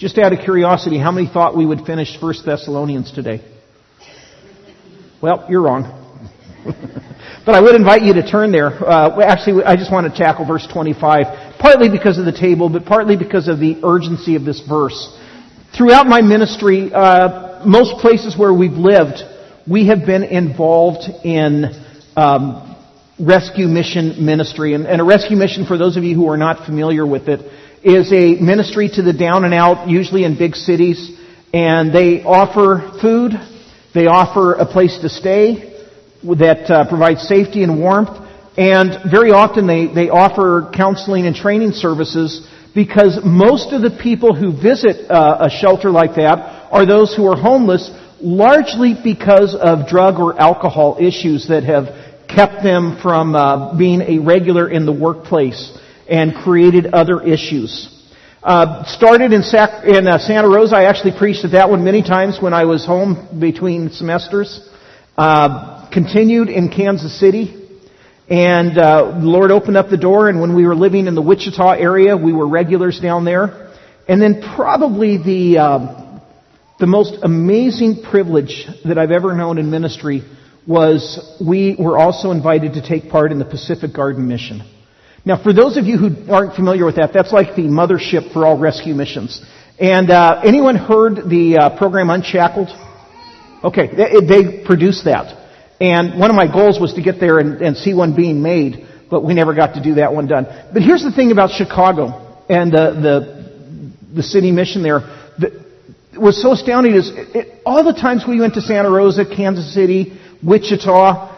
Just out of curiosity, how many thought we would finish 1 Thessalonians today? Well, you're wrong. But I would invite you to turn there. Actually, I just want to tackle verse 25, partly because of the table, but partly because of the urgency of this verse. Throughout my ministry, most places where we've lived, we have been involved in rescue mission ministry. And a rescue mission, for those of you who are not familiar with it, is a ministry to the down and out, usually in big cities. And they offer food, they offer a place to stay that provides safety and warmth. And very often they offer counseling and training services, because most of the people who visit a shelter like that are those who are homeless, largely because of drug or alcohol issues that have kept them from being a regular in the workplace and created other issues. Started in Santa Rosa. I actually preached at that one many times when I was home between semesters. Continued in Kansas City. And the Lord opened up the door, and when we were living in the Wichita area, we were regulars down there. And then probably the most amazing privilege that I've ever known in ministry was we were also invited to take part in the Pacific Garden Mission. Now, for those of you who aren't familiar with that, that's like the mothership for all rescue missions. And anyone heard the program Unshackled? Okay, they produced that. And one of my goals was to get there and see one being made, but we never got to do that one done. But here's the thing about Chicago and the city mission there. It was so astounding is all the times we went to Santa Rosa, Kansas City, Wichita,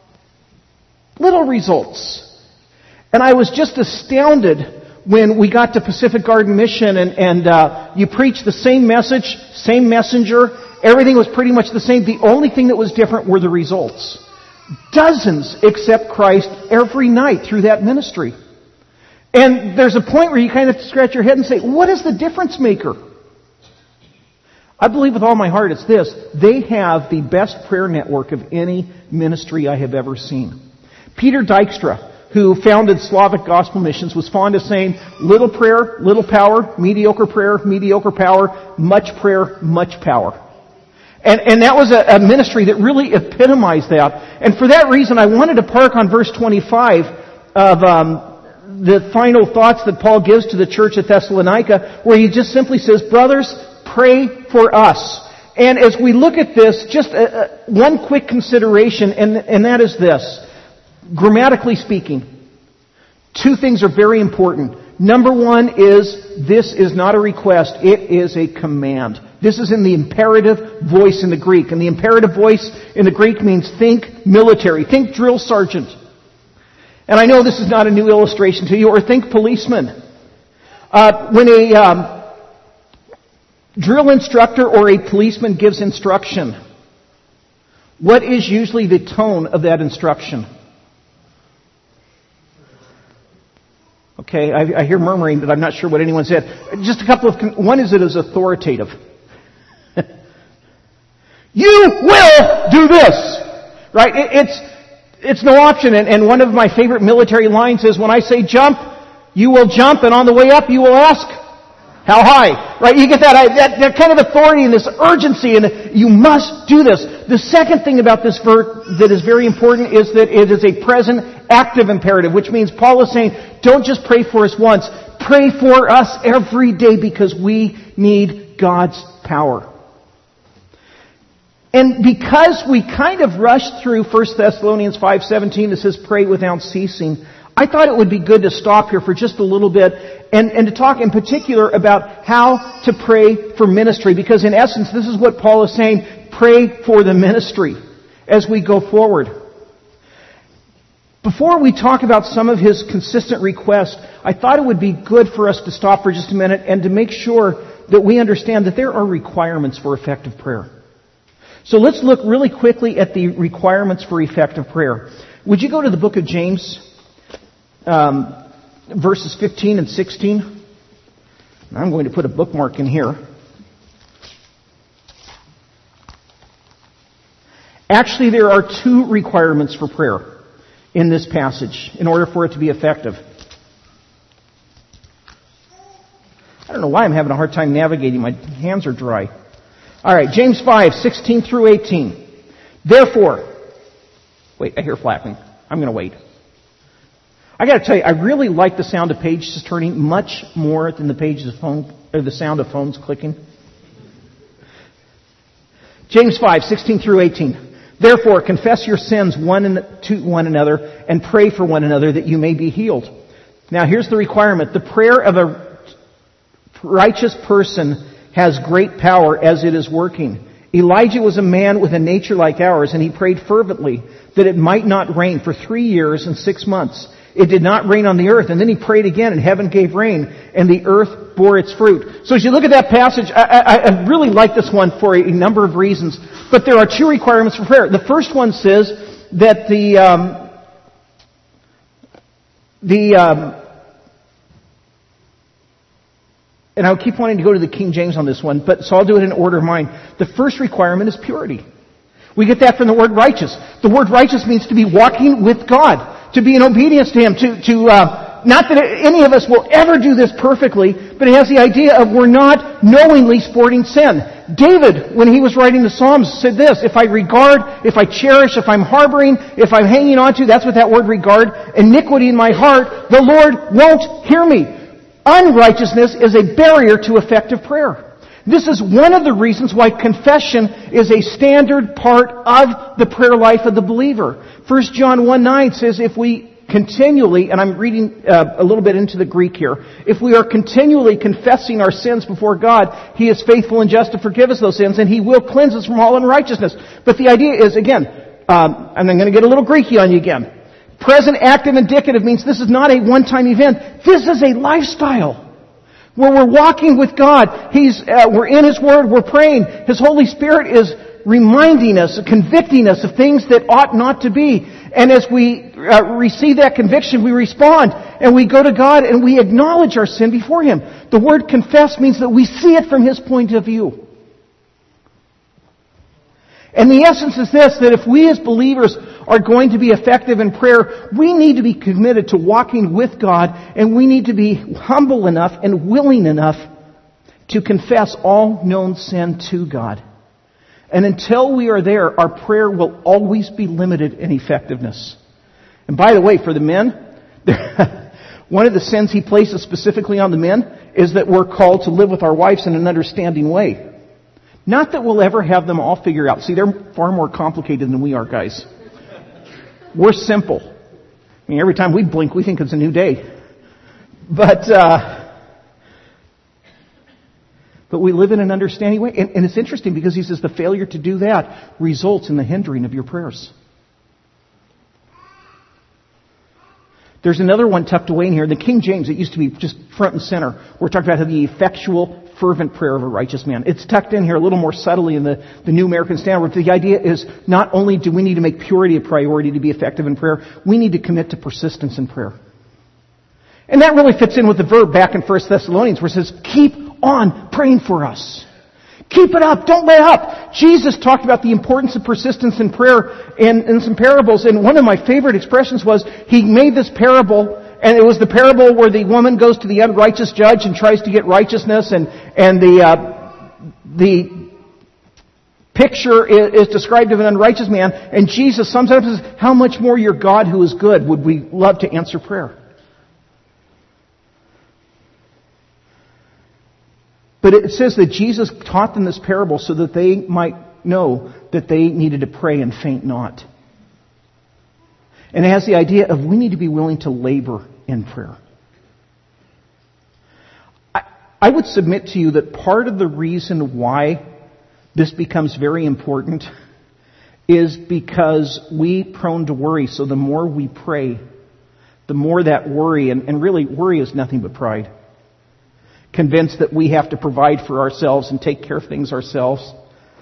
little results. And I was just astounded when we got to Pacific Garden Mission and you preached the same message, same messenger. Everything was pretty much the same. The only thing that was different were the results. Dozens accept Christ every night through that ministry. And there's a point where you kind of scratch your head and say, what is the difference maker? I believe with all my heart it's this. They have the best prayer network of any ministry I have ever seen. Peter Dykstra, who founded Slavic Gospel Missions, was fond of saying, little prayer, little power, mediocre prayer, mediocre power, much prayer, much power. And that was a ministry that really epitomized that. And for that reason, I wanted to park on verse 25 of the final thoughts that Paul gives to the church at Thessalonica, where he just simply says, brothers, pray for us. And as we look at this, just one quick consideration, and that is this. Grammatically speaking, two things are very important. Number one is, this is not a request, it is a command. This is in the imperative voice in the Greek. And the imperative voice in the Greek means think military, think drill sergeant. And I know this is not a new illustration to you, or think policeman. When a drill instructor or a policeman gives instruction, what is usually the tone of that instruction? Okay, I hear murmuring, but I'm not sure what anyone said. Just a couple of... One is it is authoritative. You will do this! Right? It's no option. And one of my favorite military lines is, when I say jump, you will jump, and on the way up you will ask, how high? Right? You get that kind of authority and this urgency, and you must do this. The second thing about this verse that is very important is that it is a present active imperative, which means Paul is saying, don't just pray for us once, pray for us every day, because we need God's power. And because we kind of rushed through 1 Thessalonians 5:17 that says pray without ceasing, I thought it would be good to stop here for just a little bit and to talk in particular about how to pray for ministry. Because in essence, this is what Paul is saying, pray for the ministry as we go forward. Before we talk about some of his consistent requests, I thought it would be good for us to stop for just a minute and to make sure that we understand that there are requirements for effective prayer. So let's look really quickly at the requirements for effective prayer. Would you go to the book of James, verses 15 and 16? I'm going to put a bookmark in here. Actually, there are two requirements for prayer in this passage in order for it to be effective. I don't know why I'm having a hard time navigating. My hands are dry. All right, James 5:16 through 18. Therefore, wait, I hear flapping. I'm going to wait. I got to tell you, I really like the sound of pages turning much more than the sound of phones clicking. James 5:16 through 18. Therefore, confess your sins to one another and pray for one another that you may be healed. Now, here's the requirement. The prayer of a righteous person has great power as it is working. Elijah was a man with a nature like ours, and he prayed fervently that it might not rain for 3 years and 6 months. It did not rain on the earth, and then he prayed again, and heaven gave rain, and the earth bore its fruit. So as you look at that passage, I really like this one for a number of reasons, but there are 2 requirements for prayer. The first one says that and I'll keep wanting to go to the King James on this one, so I'll do it in order of mine. The first requirement is purity. We get that from the word righteous. The word righteous means to be walking with God, to be in obedience to Him, not that any of us will ever do this perfectly, but it has the idea of we're not knowingly sporting sin. David, when he was writing the Psalms, said this, if I cherish, if I'm harboring, if I'm hanging on to, that's what that word regard, iniquity in my heart, the Lord won't hear me. Unrighteousness is a barrier to effective prayer. This is one of the reasons why confession is a standard part of the prayer life of the believer. 1 John 1:9 says if we continually, and I'm reading a little bit into the Greek here, if we are continually confessing our sins before God, He is faithful and just to forgive us those sins, and He will cleanse us from all unrighteousness. But the idea is, again, and I'm going to get a little Greeky on you again. Present active indicative means this is not a one-time event. This is a lifestyle where we're walking with God. We're in His Word. We're praying. His Holy Spirit is reminding us, convicting us of things that ought not to be. And as we receive that conviction, we respond and we go to God and we acknowledge our sin before Him. The word confess means that we see it from His point of view. And the essence is this, that if we as believers are going to be effective in prayer, we need to be committed to walking with God, and we need to be humble enough and willing enough to confess all known sin to God. And until we are there, our prayer will always be limited in effectiveness. And by the way, for the men, one of the sins He places specifically on the men is that we're called to live with our wives in an understanding way. Not that we'll ever have them all figured out. See, they're far more complicated than we are, guys. We're simple. I mean, every time we blink, we think it's a new day. But we live in an understanding way. And it's interesting because He says the failure to do that results in the hindering of your prayers. There's another one tucked away in here. The King James, it used to be just front and center. We're talking about the effectual, fervent prayer of a righteous man. It's tucked in here a little more subtly in the New American Standard. The idea is not only do we need to make purity a priority to be effective in prayer, we need to commit to persistence in prayer. And that really fits in with the verb back in 1 Thessalonians where it says, keep on praying for us. Keep it up. Don't let up. Jesus talked about the importance of persistence in prayer in some parables. And one of my favorite expressions was He made this parable, and it was the parable where the woman goes to the unrighteous judge and tries to get righteousness, and the picture is described of an unrighteous man. And Jesus sometimes says, how much more your God who is good would we love to answer prayer? But it says that Jesus taught them this parable so that they might know that they needed to pray and faint not. And it has the idea of we need to be willing to labor in prayer. I would submit to you that part of the reason why this becomes very important is because we're prone to worry. So the more we pray, the more that worry, and really worry is nothing but pride. Convinced that we have to provide for ourselves and take care of things ourselves.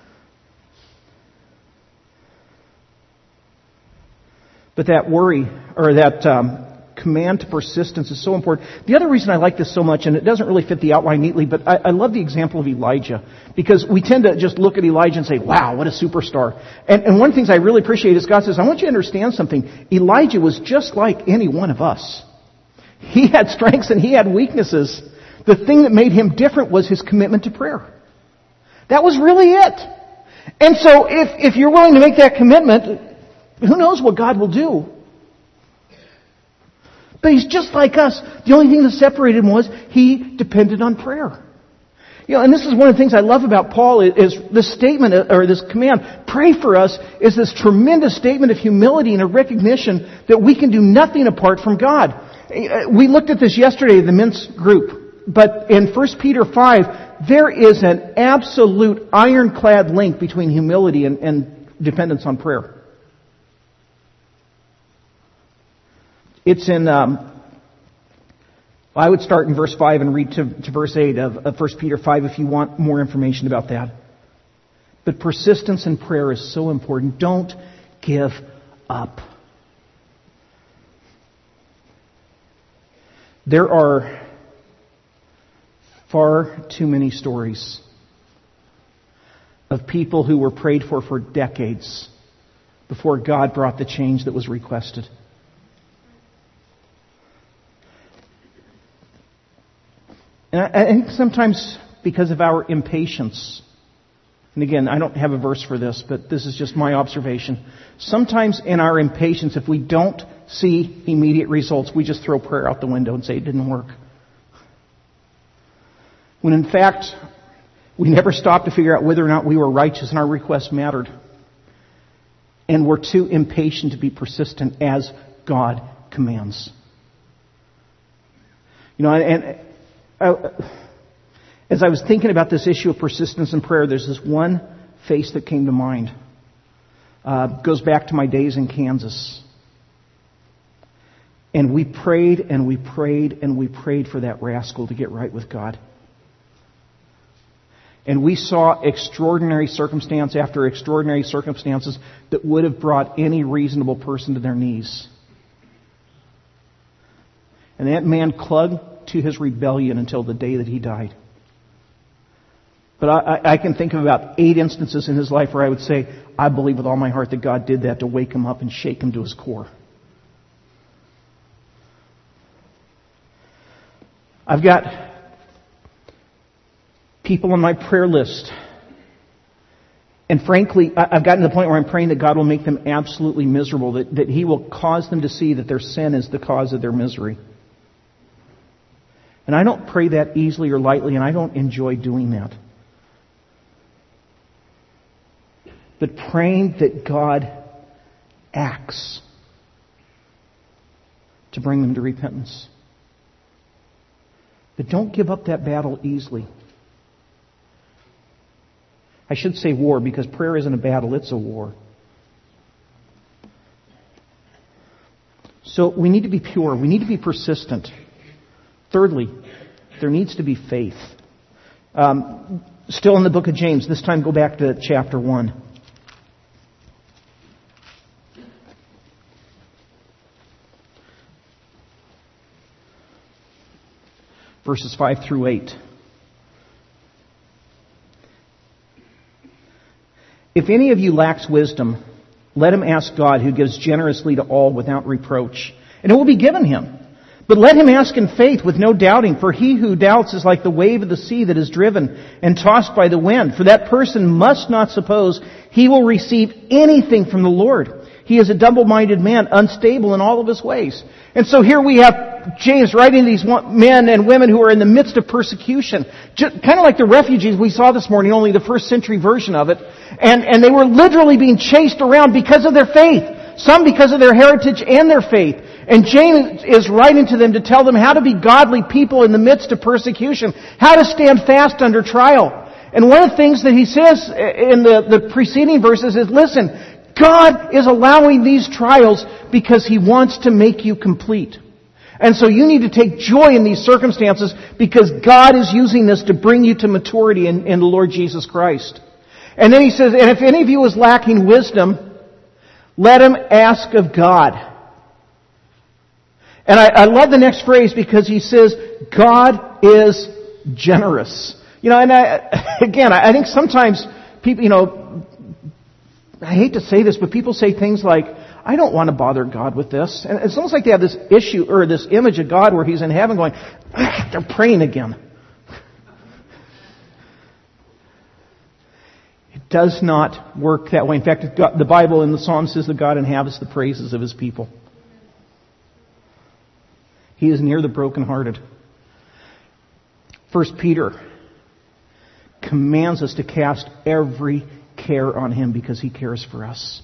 But that worry, or that command to persistence is so important. The other reason I like this so much, and it doesn't really fit the outline neatly, but I love the example of Elijah. Because we tend to just look at Elijah and say, wow, what a superstar. And one of the things I really appreciate is God says, I want you to understand something. Elijah was just like any one of us. He had strengths and he had weaknesses. the thing that made him different was his commitment to prayer. That was really it. And so if you're willing to make that commitment, who knows what God will do? But he's just like us. The only thing that separated him was he depended on prayer. And this is one of the things I love about Paul is this statement, or this command, pray for us, is this tremendous statement of humility and a recognition that we can do nothing apart from God. We looked at this yesterday in the men's group, but in 1 Peter 5, there is an absolute ironclad link between humility and dependence on prayer. It's in... I would start in verse 5 and read to verse 8 of 1 Peter 5 if you want more information about that. But persistence in prayer is so important. Don't give up. There are far too many stories of people who were prayed for decades before God brought the change that was requested. And I think sometimes because of our impatience, and again, I don't have a verse for this, but this is just my observation. Sometimes in our impatience, if we don't see immediate results, we just throw prayer out the window and say it didn't work. When in fact, we never stopped to figure out whether or not we were righteous and our request mattered. And we're too impatient to be persistent as God commands. As I was thinking about this issue of persistence in prayer, there's this one face that came to mind. Goes back to my days in Kansas. And we prayed and we prayed and we prayed for that rascal to get right with God. And we saw extraordinary circumstance after extraordinary circumstances that would have brought any reasonable person to their knees. And that man clung to his rebellion until the day that he died. But I can think of about 8 instances in his life where I would say, I believe with all my heart that God did that to wake him up and shake him to his core. I've got people on my prayer list. And frankly, I've gotten to the point where I'm praying that God will make them absolutely miserable, that He will cause them to see that their sin is the cause of their misery. And I don't pray that easily or lightly, and I don't enjoy doing that. But praying that God acts to bring them to repentance. But don't give up that battle easily. I should say war, because prayer isn't a battle, it's a war. So we need to be pure. We need to be persistent. Thirdly, there needs to be faith. Still in the book of James, this time go back to chapter 1. Verses 5 through 8. If any of you lacks wisdom, let him ask God, who gives generously to all without reproach, and it will be given him. But let him ask in faith with no doubting, for he who doubts is like the wave of the sea that is driven and tossed by the wind. For that person must not suppose he will receive anything from the Lord. He is a double-minded man, unstable in all of his ways. And so here we have James writing to these men and women who are in the midst of persecution. Just kind of like the refugees we saw this morning, only the first century version of it. And they were literally being chased around because of their faith. Some because of their heritage and their faith. And James is writing to them to tell them how to be godly people in the midst of persecution. How to stand fast under trial. And one of the things that he says in the preceding verses is, listen, God is allowing these trials because He wants to make you complete. And so you need to take joy in these circumstances because God is using this to bring you to maturity in the Lord Jesus Christ. And then he says, and if any of you is lacking wisdom, let him ask of God. And I love the next phrase because he says, God is generous. And I think sometimes people, I hate to say this, but people say things like, I don't want to bother God with this. And it's almost like they have this issue or this image of God where He's in heaven going, they're praying again. does not work that way. In fact, the Bible in the Psalms says that God inhabits the praises of His people. He is near the brokenhearted. 1 Peter commands us to cast every care on Him because He cares for us.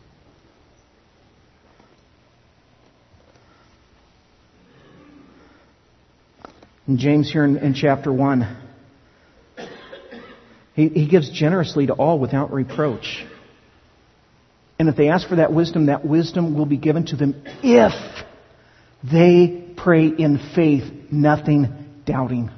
And James here in chapter 1, he gives generously to all without reproach. And if they ask for that wisdom will be given to them if they pray in faith, nothing doubting.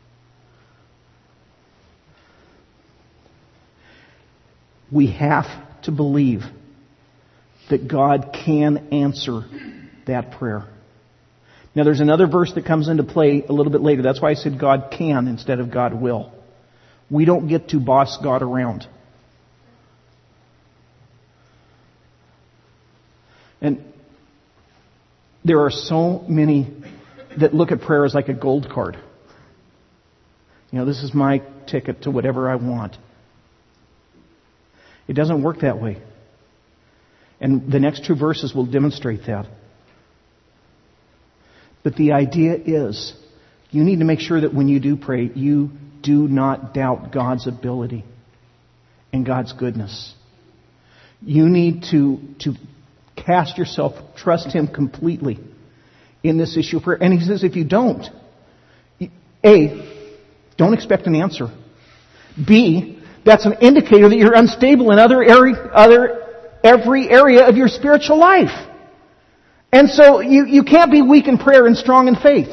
We have to believe that God can answer that prayer. Now there's another verse that comes into play a little bit later. That's why I said God can instead of God will. We don't get to boss God around. And there are so many that look at prayer as like a gold card. You know, this is my ticket to whatever I want. It doesn't work that way. And the next two verses will demonstrate that. But the idea is, you need to make sure that when you do pray, you do not doubt God's ability and God's goodness. You need to cast yourself, trust Him completely in this issue of prayer. And He says if you don't, A, don't expect an answer. B, that's an indicator that you're unstable in every area of your spiritual life. And so you can't be weak in prayer and strong in faith.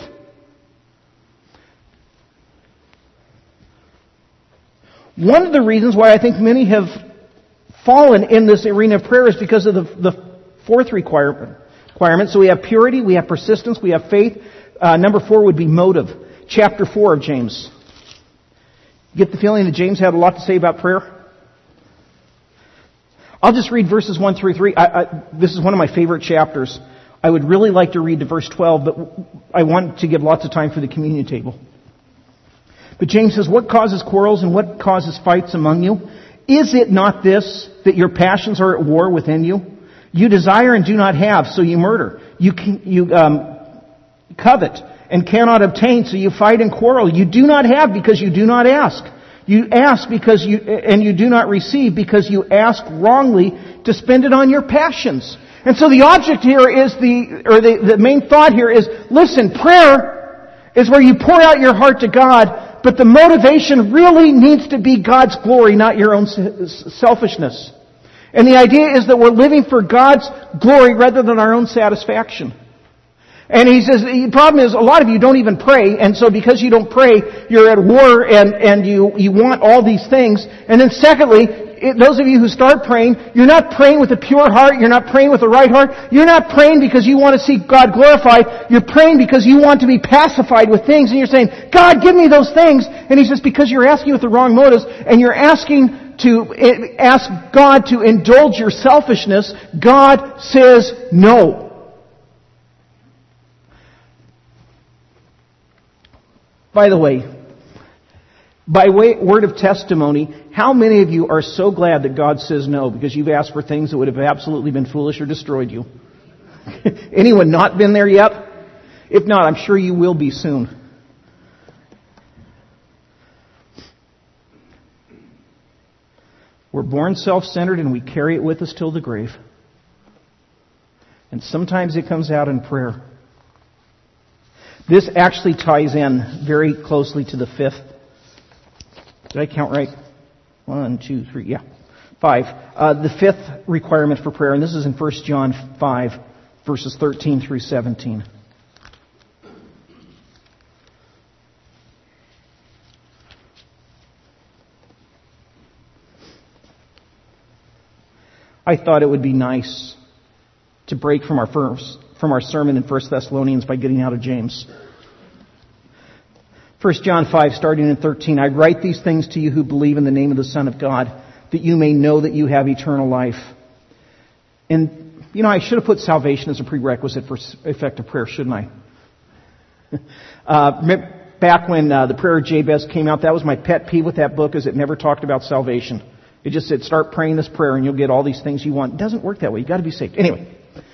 One of the reasons why I think many have fallen in this arena of prayer is because of the fourth requirement. So we have purity, we have persistence, we have faith. Number 4 would be motive. Chapter 4 of James. Get the feeling that James had a lot to say about prayer? I'll just read verses 1 through 3. This is one of my favorite chapters. I would really like to read to verse 12, but I want to give lots of time for the communion table. But James says, what causes quarrels and what causes fights among you? Is it not this, that your passions are at war within you? You desire and do not have, so you murder. You covet and cannot obtain, so you fight and quarrel. You do not have because you do not ask. You ask because you do not receive because you ask wrongly to spend it on your passions. And so the object here is the main thought here is, listen, prayer is where you pour out your heart to God, but the motivation really needs to be God's glory, not your own selfishness. And the idea is that we're living for God's glory rather than our own satisfaction. And he says, the problem is a lot of you don't even pray, and so because you don't pray, you're at war and you want all these things. And then secondly, those of you who start praying, you're not praying with a pure heart, you're not praying with the right heart, you're not praying because you want to see God glorified, you're praying because you want to be pacified with things, and you're saying, God, give me those things. And he says, because you're asking with the wrong motives, and you're ask God to indulge your selfishness, God says no. By the way, by word of testimony, how many of you are so glad that God says no because you've asked for things that would have absolutely been foolish or destroyed you? Anyone not been there yet? If not, I'm sure you will be soon. We're born self-centered and we carry it with us till the grave. And sometimes it comes out in prayer. This actually ties in very closely to the fifth. Did I count right? 1, 2, 3, yeah. 5. The fifth requirement for prayer, and this is in 1 John 5, verses 13 through 17. I thought it would be nice to break from our sermon in 1 Thessalonians by getting out of James. 1 John 5, starting in 13, I write these things to you who believe in the name of the Son of God, that you may know that you have eternal life. And, I should have put salvation as a prerequisite for effective prayer, shouldn't I? Back when the prayer of Jabez came out, that was my pet peeve with that book, is it never talked about salvation. It just said, start praying this prayer and you'll get all these things you want. It doesn't work that way. You've got to be saved. Anyway,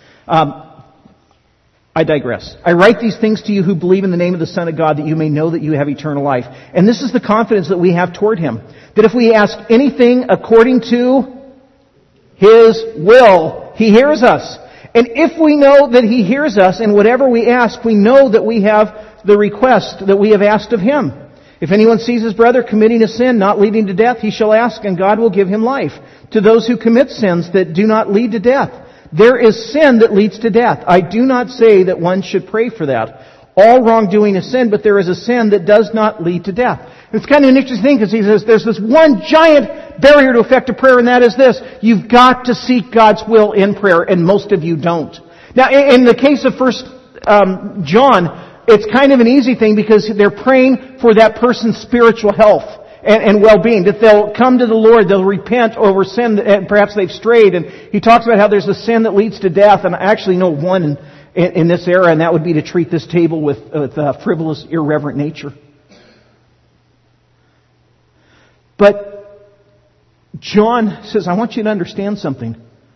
I digress. I write these things to you who believe in the name of the Son of God, that you may know that you have eternal life. And this is the confidence that we have toward Him, that if we ask anything according to His will, He hears us. And if we know that He hears us in whatever we ask, we know that we have the request that we have asked of Him. If anyone sees his brother committing a sin not leading to death, he shall ask, and God will give him life. To those who commit sins that do not lead to death, there is sin that leads to death. I do not say that one should pray for that. All wrongdoing is sin, but there is a sin that does not lead to death. It's kind of an interesting thing because he says there's this one giant barrier to effective prayer, and that is this. You've got to seek God's will in prayer, and most of you don't. Now, in the case of 1 John, it's kind of an easy thing because they're praying for that person's spiritual health and well-being, that they'll come to the Lord, they'll repent over sin, and perhaps they've strayed. And he talks about how there's a sin that leads to death, and I actually know one in this era, and that would be to treat this table with frivolous, irreverent nature. But John says, I want you to understand something.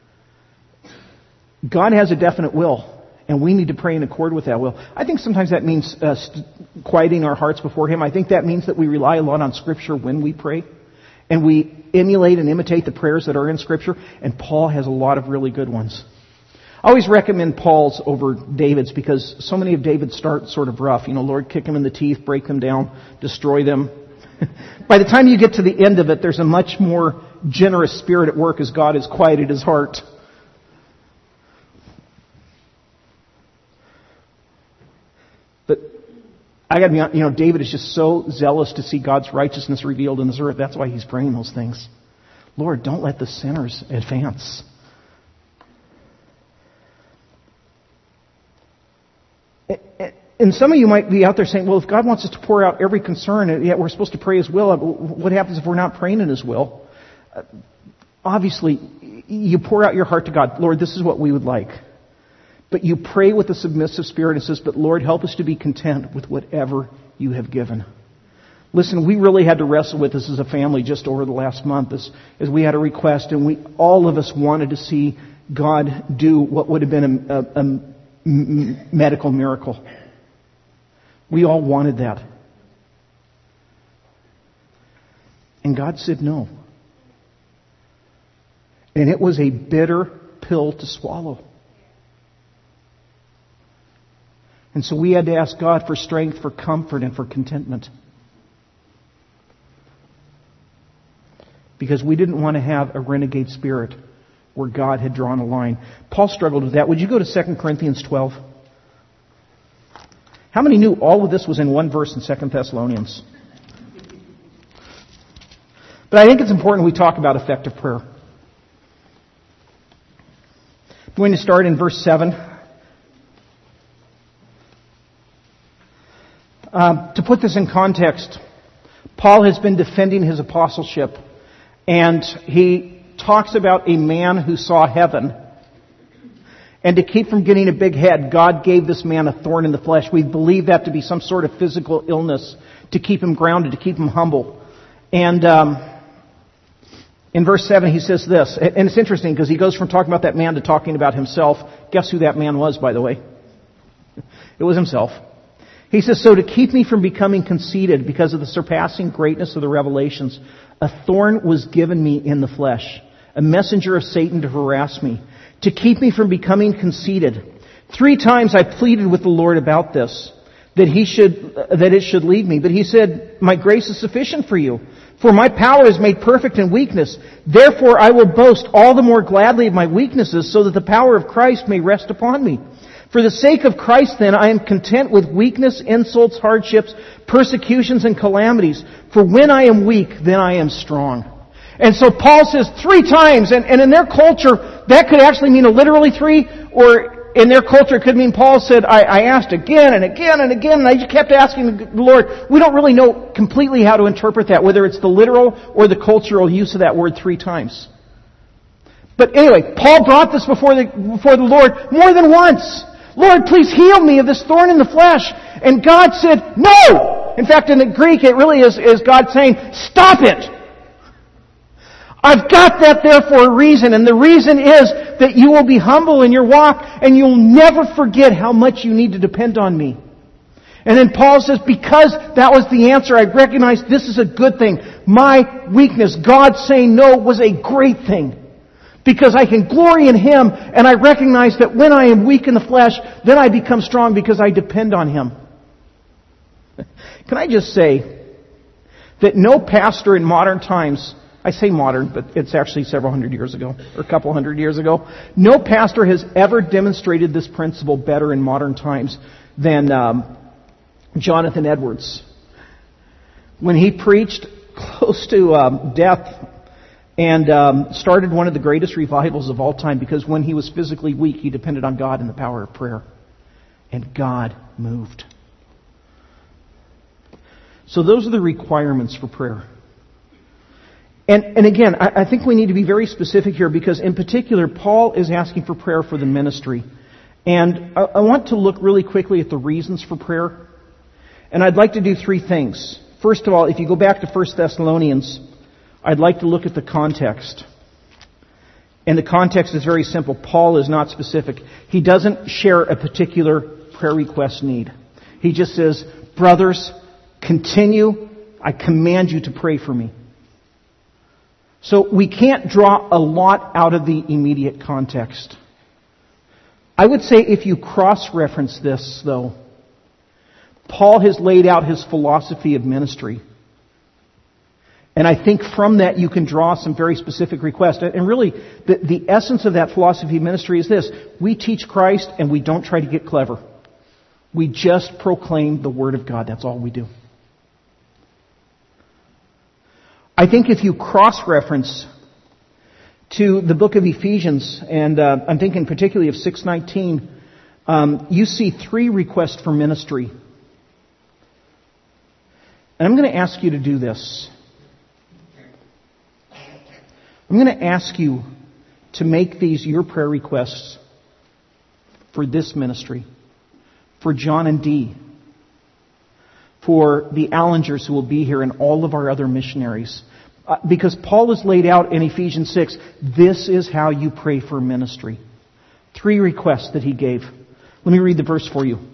God has a definite will. And we need to pray in accord with that will. I think sometimes that means quieting our hearts before Him. I think that means that we rely a lot on Scripture when we pray. And we emulate and imitate the prayers that are in Scripture. And Paul has a lot of really good ones. I always recommend Paul's over David's because so many of David's start sort of rough. You know, Lord, kick them in the teeth, break them down, destroy them. By the time you get to the end of it, there's a much more generous spirit at work as God has quieted his heart. But I got to be honest, David is just so zealous to see God's righteousness revealed in this earth. That's why he's praying those things. Lord, don't let the sinners advance. And some of you might be out there saying, well, if God wants us to pour out every concern, and yet we're supposed to pray His will, what happens if we're not praying in His will? Obviously, you pour out your heart to God. Lord, this is what we would like. But you pray with a submissive spirit and says, but Lord, help us to be content with whatever you have given. Listen, we really had to wrestle with this as a family just over the last month as we had a request, and all of us wanted to see God do what would have been a medical miracle. We all wanted that. And God said no. And it was a bitter pill to swallow. And so we had to ask God for strength, for comfort, and for contentment. Because we didn't want to have a renegade spirit where God had drawn a line. Paul struggled with that. Would you go to 2 Corinthians 12? How many knew all of this was in one verse in 2 Thessalonians? But I think it's important we talk about effective prayer. I'm going to start in verse 7. To put this in context, Paul has been defending his apostleship, and he talks about a man who saw heaven. And to keep from getting a big head, God gave this man a thorn in the flesh. We believe that to be some sort of physical illness to keep him grounded, to keep him humble. And in verse 7 he says this, and it's interesting because he goes from talking about that man to talking about himself. Guess who that man was, by the way? It was himself. He says, so to keep me from becoming conceited because of the surpassing greatness of the revelations, a thorn was given me in the flesh, a messenger of Satan to harass me, to keep me from becoming conceited. 3 times I pleaded with the Lord about this, that it should leave me. But He said, my grace is sufficient for you, for my power is made perfect in weakness. Therefore I will boast all the more gladly of my weaknesses, so that the power of Christ may rest upon me. For the sake of Christ, then, I am content with weakness, insults, hardships, persecutions, and calamities. For when I am weak, then I am strong. And so Paul says 3 times, and in their culture, that could actually mean a literally 3, or in their culture it could mean Paul said, I asked again and again and again, and I just kept asking the Lord. We don't really know completely how to interpret that, whether it's the literal or the cultural use of that word 3 times. But anyway, Paul brought this before the Lord more than once. Lord, please heal me of this thorn in the flesh. And God said, no! In fact, in the Greek, it really is God saying, stop it! I've got that there for a reason, and the reason is that you will be humble in your walk, and you'll never forget how much you need to depend on me. And then Paul says, because that was the answer, I recognize this is a good thing. My weakness, God saying no, was a great thing. Because I can glory in Him, and I recognize that when I am weak in the flesh, then I become strong because I depend on Him. Can I just say that no pastor in modern times, I say modern, but it's actually several hundred years ago, or a couple hundred years ago, no pastor has ever demonstrated this principle better in modern times than Jonathan Edwards. When he preached close to death and started one of the greatest revivals of all time, because when he was physically weak, he depended on God and the power of prayer. And God moved. So those are the requirements for prayer. And again, I think we need to be very specific here, because in particular, Paul is asking for prayer for the ministry. And I want to look really quickly at the reasons for prayer. And I'd like to do three things. First of all, if you go back to 1 Thessalonians, I'd like to look at the context. And the context is very simple. Paul is not specific. He doesn't share a particular prayer request need. He just says, brothers, continue. I command you to pray for me. So we can't draw a lot out of the immediate context. I would say if you cross-reference this, though, Paul has laid out his philosophy of ministry. And I think from that you can draw some very specific requests. And really, the essence of that philosophy of ministry is this. We teach Christ and we don't try to get clever. We just proclaim the Word of God. That's all we do. I think if you cross-reference to the book of Ephesians, and I'm thinking particularly of 6:19, you see three requests for ministry. And I'm going to ask you to do this. I'm going to ask you to make these your prayer requests for this ministry, for John and Dee, for the Allingers who will be here, and all of our other missionaries. Because Paul has laid out in Ephesians 6, this is how you pray for ministry. Three requests that he gave. Let me read the verse for you.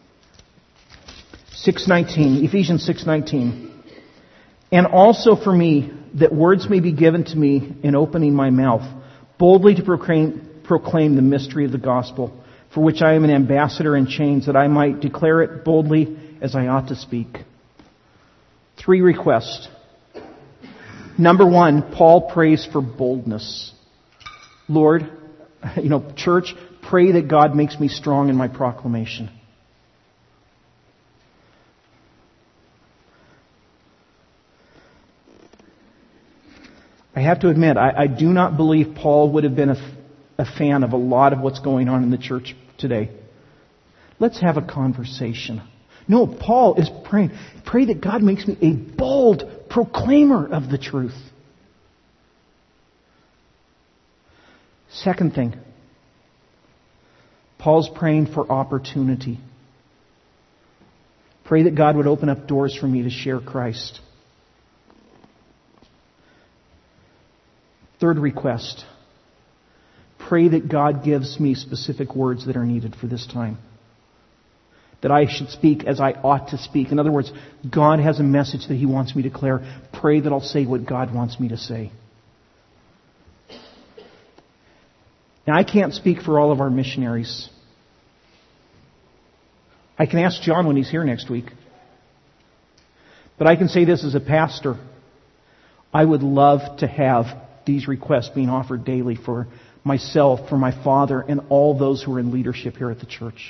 6:19, Ephesians 6:19. And also for me, that words may be given to me in opening my mouth, boldly to proclaim the mystery of the gospel, for which I am an ambassador in chains, that I might declare it boldly as I ought to speak. Three requests. Number one, Paul prays for boldness. Lord, church, pray that God makes me strong in my proclamation. I have to admit, I do not believe Paul would have been a fan of a lot of what's going on in the church today. Let's have a conversation. No, Paul is praying. Pray that God makes me a bold proclaimer of the truth. Second thing, Paul's praying for opportunity. Pray that God would open up doors for me to share Christ. Third request, pray that God gives me specific words that are needed for this time. That I should speak as I ought to speak. In other words, God has a message that He wants me to declare. Pray that I'll say what God wants me to say. Now, I can't speak for all of our missionaries. I can ask John when he's here next week. But I can say this as a pastor. I would love to have these requests being offered daily for myself, for my father, and all those who are in leadership here at the church.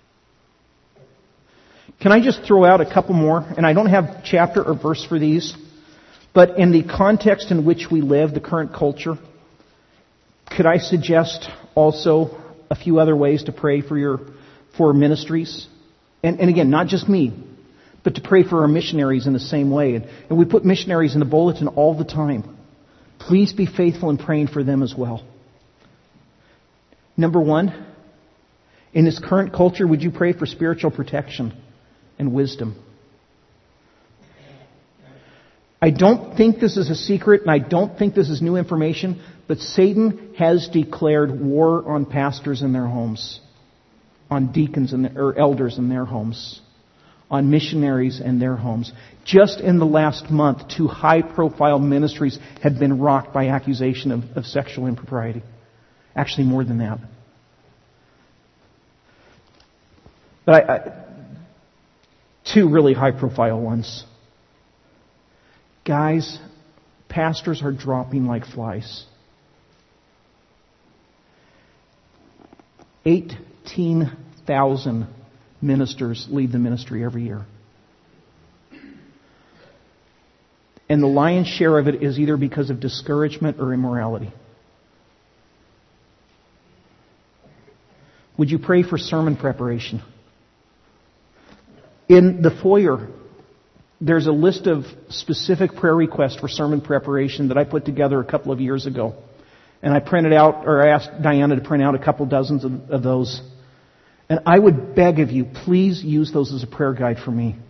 Can I just throw out a couple more? And I don't have chapter or verse for these. But in the context in which we live, the current culture, could I suggest also a few other ways to pray for ministries? And again, not just me, but to pray for our missionaries in the same way. And we put missionaries in the bulletin all the time. Please be faithful in praying for them as well. Number one, in this current culture, would you pray for spiritual protection and wisdom? I don't think this is a secret, and I don't think this is new information, but Satan has declared war on pastors in their homes, on deacons or elders in their homes, on missionaries in their homes. Just in the last month, 2 high-profile ministries have been rocked by accusation of sexual impropriety. Actually, more than that. But 2 really high-profile ones. Guys, pastors are dropping like flies. 18,000 ministers leave the ministry every year. And the lion's share of it is either because of discouragement or immorality. Would you pray for sermon preparation? In the foyer, there's a list of specific prayer requests for sermon preparation that I put together a couple of years ago. And I printed out, or I asked Diana to print out a couple dozens of those. And I would beg of you, please use those as a prayer guide for me.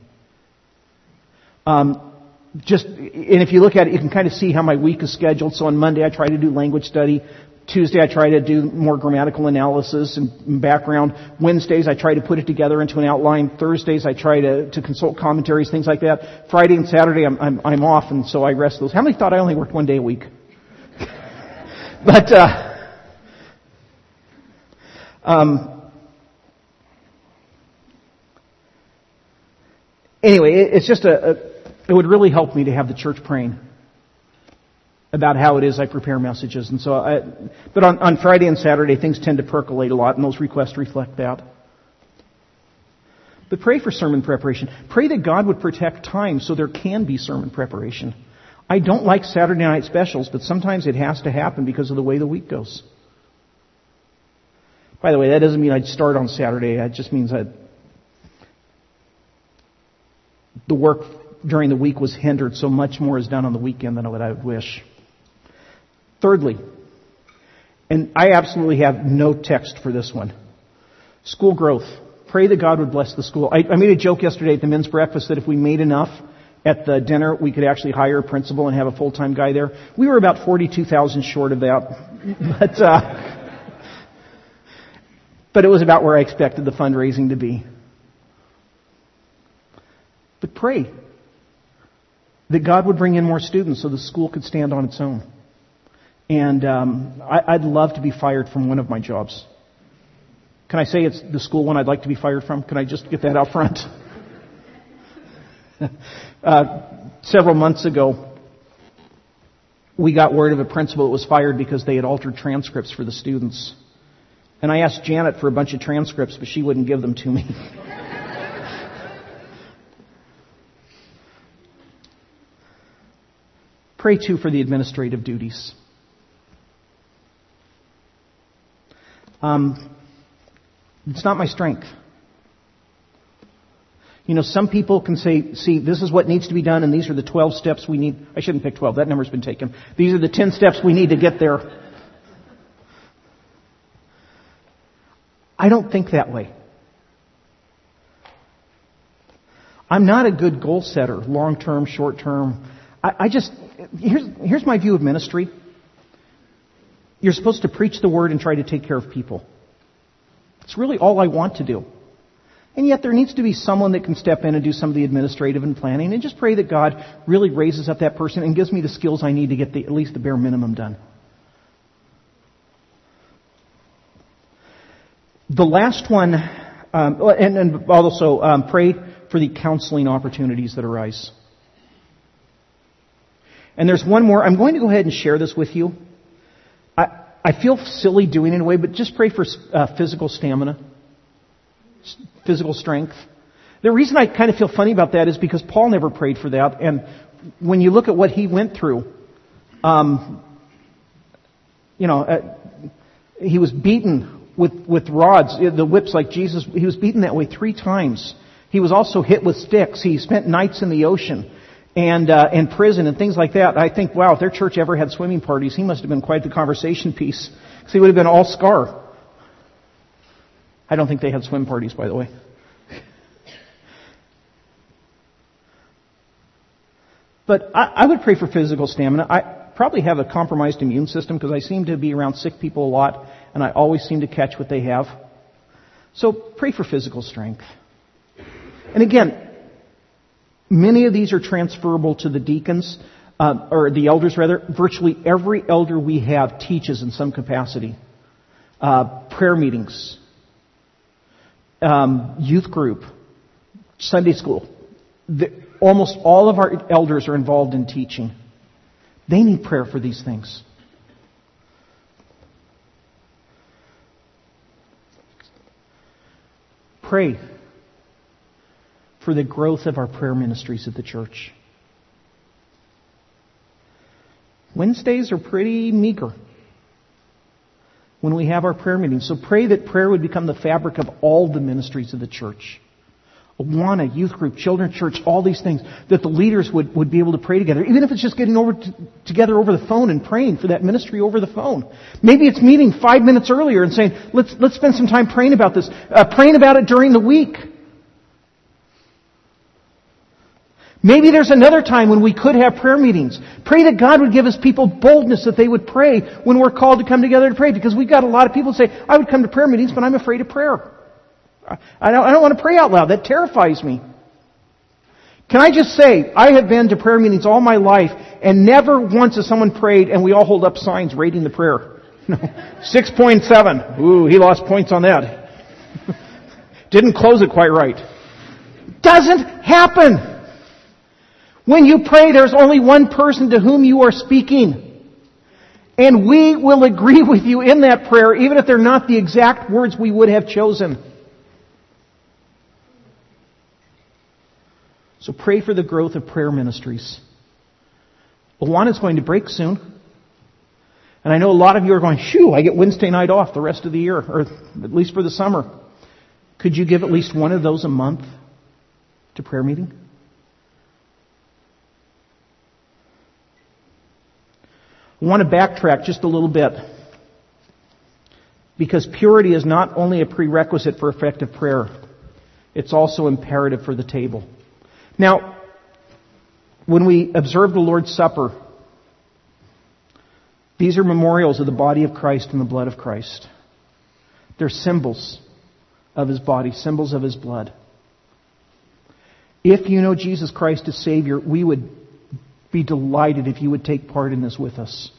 And if you look at it, you can kind of see how my week is scheduled. So on Monday, I try to do language study. Tuesday, I try to do more grammatical analysis and background. Wednesdays, I try to put it together into an outline. Thursdays, I try to consult commentaries, things like that. Friday and Saturday, I'm off, and so I rest those. How many thought I only worked 1 day a week? But anyway, it's just it would really help me to have the church praying about how it is I prepare messages. And so, but on Friday and Saturday, things tend to percolate a lot, and those requests reflect that. But pray for sermon preparation. Pray that God would protect time so there can be sermon preparation. I don't like Saturday night specials, but sometimes it has to happen because of the way the week goes. By the way, that doesn't mean I'd start on Saturday. It just means that the work during the week was hindered, so much more is done on the weekend than what I would wish. Thirdly, and I absolutely have no text for this one, school growth. Pray that God would bless the school. I made a joke yesterday at the men's breakfast that if we made enough at the dinner, we could actually hire a principal and have a full-time guy there. We were about $42,000 short of that. But it was about where I expected the fundraising to be. But pray that God would bring in more students so the school could stand on its own. And I'd love to be fired from one of my jobs. Can I say it's the school one I'd like to be fired from? Can I just get that out front? Several months ago, we got word of a principal that was fired because they had altered transcripts for the students. And I asked Janet for a bunch of transcripts, but she wouldn't give them to me. Pray, too, for the administrative duties. It's not my strength. You know, some people can say, see, this is what needs to be done, and these are the 12 steps we need. I shouldn't pick 12. That number's been taken. These are the 10 steps we need to get there. I don't think that way. I'm not a good goal setter, long-term, short-term. Here's my view of ministry. You're supposed to preach the word and try to take care of people. It's really all I want to do. And yet there needs to be someone that can step in and do some of the administrative and planning, and just pray that God really raises up that person and gives me the skills I need to get at least the bare minimum done. The last one, and also pray for the counseling opportunities that arise. And there's one more. I'm going to go ahead and share this with you. I feel silly doing it in a way, but just pray for physical stamina, physical strength. The reason I kind of feel funny about that is because Paul never prayed for that. And when you look at what he went through, he was beaten with rods, the whips like Jesus. He was beaten that way 3 times. He was also hit with sticks. He spent nights in the ocean and in prison and things like that. I think, wow, if their church ever had swimming parties, he must have been quite the conversation piece. Because he would have been all scar. I don't think they had swim parties, by the way. But I would pray for physical stamina. I probably have a compromised immune system because I seem to be around sick people a lot, and I always seem to catch what they have. So pray for physical strength. And again, many of these are transferable to the deacons, or the elders rather. Virtually every elder we have teaches in some capacity. Prayer meetings, youth group, Sunday school. Almost all of our elders are involved in teaching. They need prayer for these things. Pray for the growth of our prayer ministries at the church. Wednesdays are pretty meager when we have our prayer meetings. So pray that prayer would become the fabric of all the ministries of the church. Awana, youth group, children's church, all these things, that the leaders would be able to pray together. Even if it's just getting together over the phone and praying for that ministry over the phone. Maybe it's meeting 5 minutes earlier and saying, let's spend some time praying about this. Praying about it during the week. Maybe there's another time when we could have prayer meetings. Pray that God would give us people boldness that they would pray when we're called to come together to pray. Because we've got a lot of people who say, I would come to prayer meetings, but I'm afraid of prayer. I don't want to pray out loud. That terrifies me. Can I just say, I have been to prayer meetings all my life, and never once has someone prayed and we all hold up signs rating the prayer. 6.7. Ooh, he lost points on that. Didn't close it quite right. Doesn't happen. When you pray, there's only one person to whom you are speaking. And we will agree with you in that prayer, even if they're not the exact words we would have chosen. So pray for the growth of prayer ministries. Awana's going to break soon. And I know a lot of you are going, shoo, I get Wednesday night off the rest of the year, or at least for the summer. Could you give at least one of those a month to prayer meeting? I want to backtrack just a little bit. Because purity is not only a prerequisite for effective prayer, it's also imperative for the table. Now, when we observe the Lord's Supper, these are memorials of the body of Christ and the blood of Christ. They're symbols of His body, symbols of His blood. If you know Jesus Christ as Savior, we would be delighted if you would take part in this with us.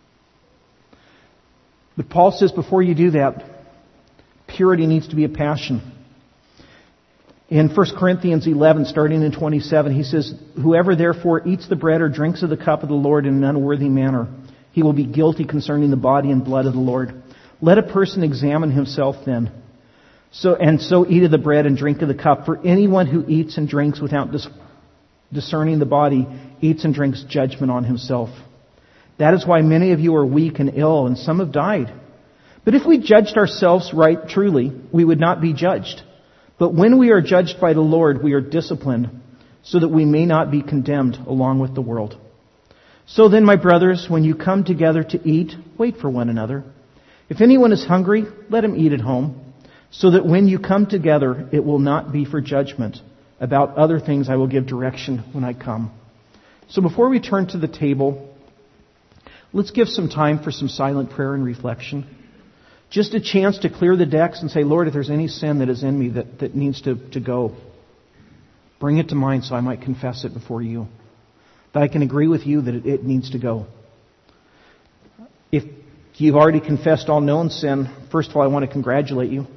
But Paul says before you do that, purity needs to be a passion. In 1 Corinthians 11, starting in 27, he says, whoever therefore eats the bread or drinks of the cup of the Lord in an unworthy manner, he will be guilty concerning the body and blood of the Lord. Let a person examine himself then. So eat of the bread and drink of the cup. For anyone who eats and drinks without discerning the body eats and drinks judgment on himself. That is why many of you are weak and ill, and some have died. But if we judged ourselves right truly, we would not be judged. But when we are judged by the Lord, we are disciplined, so that we may not be condemned along with the world. So then, my brothers, when you come together to eat, wait for one another. If anyone is hungry, let him eat at home, so that when you come together, it will not be for judgment. About other things I will give direction when I come. So before we turn to the table, let's give some time for some silent prayer and reflection. Just a chance to clear the decks and say, Lord, if there's any sin that is in me that needs to go, bring it to mind so I might confess it before you. That I can agree with you that it needs to go. If you've already confessed all known sin, first of all, I want to congratulate you.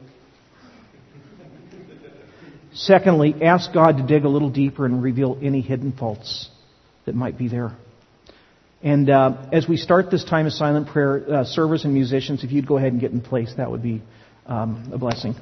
Secondly, ask God to dig a little deeper and reveal any hidden faults that might be there. And as we start this time of silent prayer, servers and musicians, if you'd go ahead and get in place, that would be a blessing.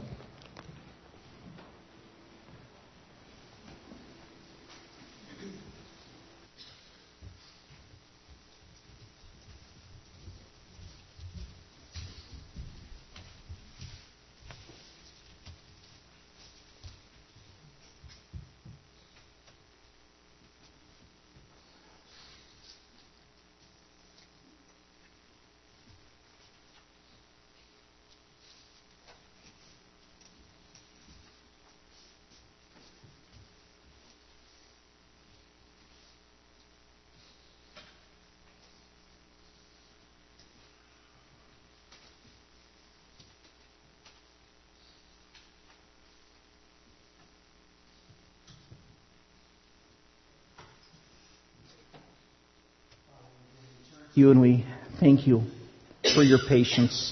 you and we thank you for your patience.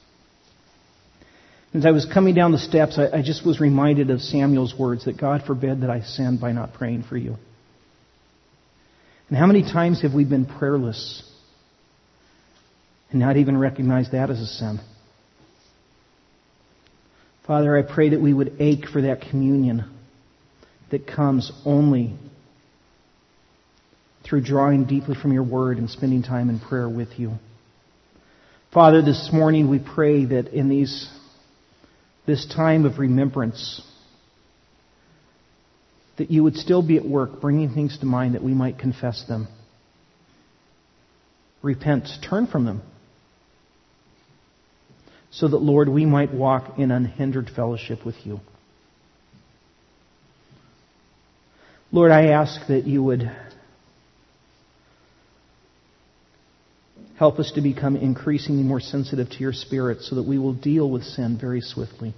As I was coming down the steps, I just was reminded of Samuel's words that God forbid that I sin by not praying for you. And how many times have we been prayerless and not even recognized that as a sin? Father, I pray that we would ache for that communion that comes only through drawing deeply from your word and spending time in prayer with you. Father, this morning we pray that in this time of remembrance, that you would still be at work bringing things to mind that we might confess them, repent, turn from them, so that, Lord, we might walk in unhindered fellowship with you. Lord, I ask that you would help us to become increasingly more sensitive to your Spirit so that we will deal with sin very swiftly.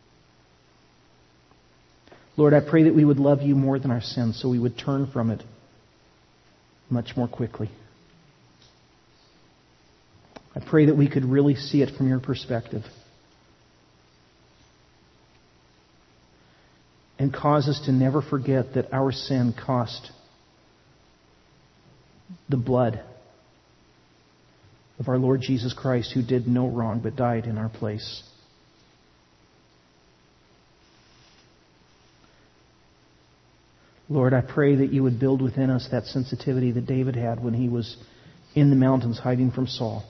Lord, I pray that we would love you more than our sin so we would turn from it much more quickly. I pray that we could really see it from your perspective and cause us to never forget that our sin cost the blood of our Lord Jesus Christ, who did no wrong but died in our place. Lord, I pray that you would build within us that sensitivity that David had when he was in the mountains hiding from Saul.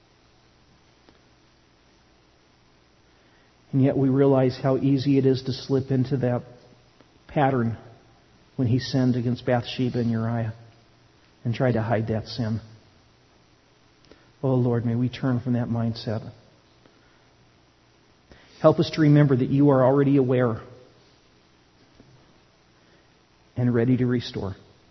And yet we realize how easy it is to slip into that pattern when he sinned against Bathsheba and Uriah and tried to hide that sin. Oh Lord, may we turn from that mindset. Help us to remember that you are already aware and ready to restore,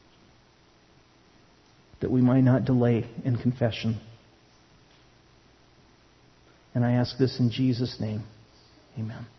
that we might not delay in confession. And I ask this in Jesus' name. Amen.